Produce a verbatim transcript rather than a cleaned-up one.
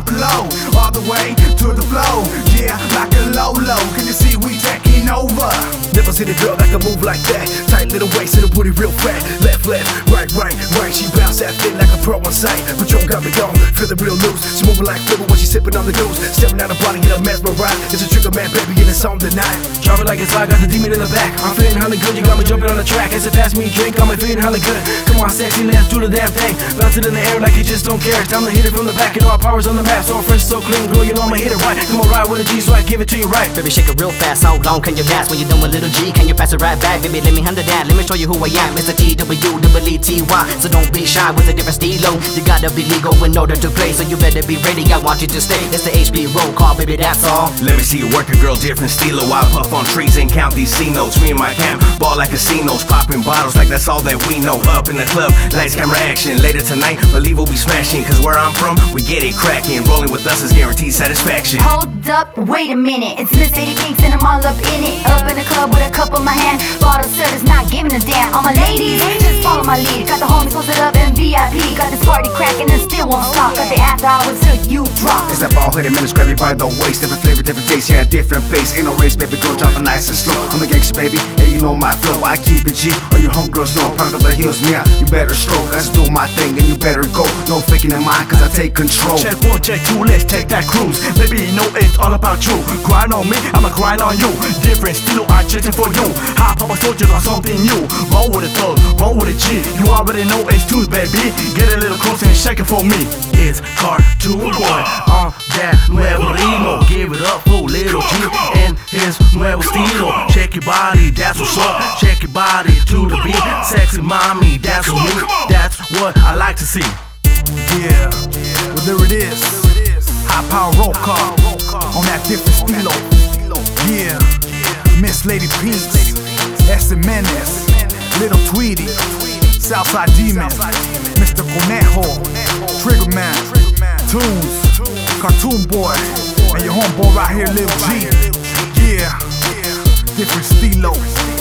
drop low, all the way to the flow. Yeah, like a low-low, can you see we taking over? Never seen a girl that can move like that. Tight little waist and a booty real fat. Left, left, right, right, right. She bounce that fit like a pro on sight. Patron got me gone, feeling real loose. She moving like flipper when she sipping on the goose. Stepping out the body, get a mesmerized. It's a trigger man, baby, and it's on tonight. Drop it like it's hot, got the demon in the back. I'm feeling hella good, you got me jumping on the track. As it pass me a drink, I'm feeling hella good. Come on, sexy, let's do the damn thing. Bounce it in the air like you just don't care. It's time to hit it from the back, you know our power's on the map. So fresh, so clean, girl, you know I'ma hit it right. Come on, ride with a G, so I give it to you right. Baby, shake it real fast, how long can you last? When you done with little G, can you pass it right back? Baby, let me handle that, let me show you who I am. Mister T W E E T Y, so don't be shy with a different stilo. You gotta be legal in order to play, so you better be ready, I want you to stay. It's the H B roll call, baby, that's all. Let me see you work a girl, different stilo. I puff on trees and count these C notes. Me and my camp, ball like casinos, popping bottles like that's all that we know. Up in the club, lights, camera, action. Later tonight, believe we'll be smashing. Cause where I'm from, we get it cracking. Rolling with us is guaranteed satisfaction. Hold up, wait a minute. It's Miss Sadie Pinks and I'm all up in it. Up in the club with a cup in my hand. Bottle service, not giving a damn. All my ladies, just follow my lead. Got the homies posted up in V I P. Got this party cracking and still won't stop. Got the after hours till you drop. It's that ball-headed man, grab you by the waist. Different flavor, different taste, yeah, different pace. Ain't no race, baby, go drop it nice and slow. I'm a gangster, baby, and you know my flow. I keep it G, all you homegirls know. Pound up the heels, me out, you better stroke. Let's do my thing, and you better go. No faking in mine, cause I take control. Check one, check two, let's take that cruise. Baby, you know it's all about you. Grind on me, I'ma grind on you. Different stilo, I'm checking for you. Hop up a soldier on something new. Roll with a thug, roll with a G. You already know it's two, baby. Get a little closer and shake it for me. It's Cartoon Boy on that nuevo ritmo. Give it up for little G and his nuevo stilo. Shake your body, that's what's up. Shake your body to the beat. Sexy mommy, that's me. That's what I like to see. Yeah, well there it is. High power roll call on that different stilo. Yeah, Miss Lady Pinks, S. Menace, Little Tweety, Southside Demon, Mister Conejo, Trigger Man, Tunes, Cartoon Boy, and your homeboy right here, Lil G. Yeah, different stilo.